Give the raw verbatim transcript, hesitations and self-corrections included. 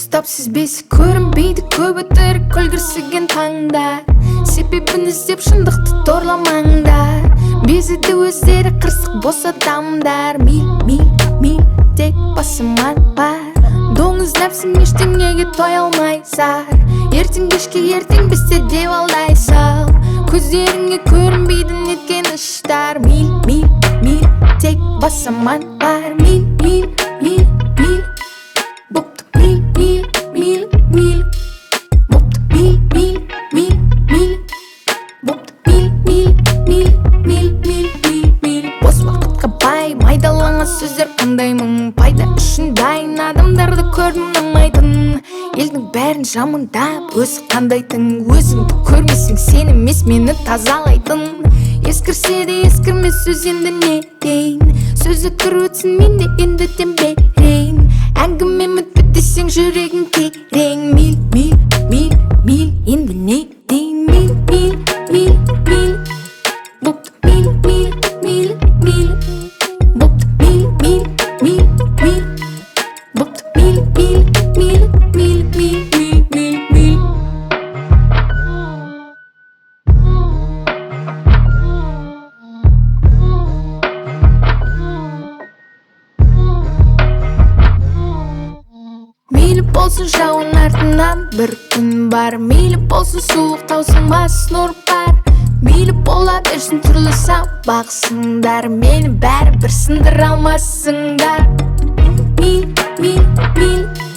Kitapsız besi көрінбейді көп өтірік күлгірсіген таңдар. Себебін іздеп шындықты торламаңдар. Безіді өздері қырсық бос адамдар. Мил, мил, мил, тек басыман бар. Доңыз нәпсім ештеңеге тоя алмай зар. Ертең кешке ертең бізде деп алдайсың. Көздеріңе көрінбейді неткен іштар. Мил, мил, мил, тек басыман бар. Мил, мил, мил, мил, бопты мил, мил, мил, мил, бопты мил, мил, мил, мил, бопты мил, мил, мил, мил, мил, мил, мил. Бос уақытқа бай майдаланған сөздер қандай мың. Пайда үшін дайын адамдарды көрдім ұнамайтын. Елдің бәрін жамандап өзі қандайтын. Өзіңді көрмесең сен емес мені тазалайтын. Ескірсе де ескірмес сөз енді не дейін. Сөзі тұр өтсін мен де енді дем берейін. Әңгіме мүтпі десең жүрегің терең. Мил, мил, мил, мил, енді не дейін. Мил, мил, мил, мил, бопты мил, мил, мил, мил, бопты мил, мил, мил, мил, бопты мил, мил, мил, мил, мил, мил, мил, мил. Мейлі болсын жауын артынан бір күн бар. Мейлі болсын суық таусылмас нұр бар. Мейлі бола берсін түрлі сабақсыңдар. Мені бәрі бір сындыра алмасыңдар. Мил, мил, мил,